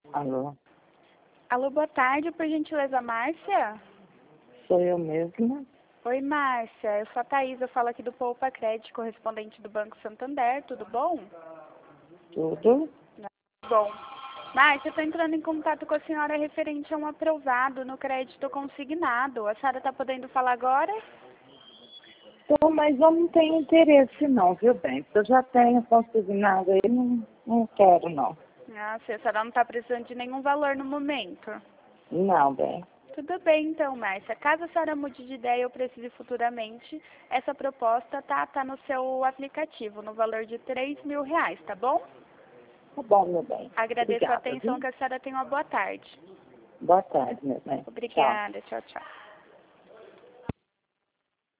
Alô, Alô, boa tarde, por gentileza, Márcia? sou eu mesma? Oi, Márcia, eu sou a Thaís, eu falo aqui do Poupa Crédito, correspondente do Banco Santander, tudo bom? Tudo? Bom. Márcia, eu estou entrando em contato com a senhora referente a um aprovado no crédito consignado. A senhora está podendo falar agora? Tô, mas eu não tenho interesse não, viu bem? Porque eu já tenho consignado aí, não quero não. Ah, a senhora não está precisando de nenhum valor no momento. Não, bem. Tudo bem, então, Márcia. Caso a senhora mude de ideia ou precise futuramente, essa proposta tá no seu aplicativo, no valor de R$ 3.000, tá bom? Tá bom, meu bem. Agradeço a Obrigada, atenção, viu? que a senhora tenha uma boa tarde. Boa tarde, meu bem. Tchau. Obrigada, tchau, tchau.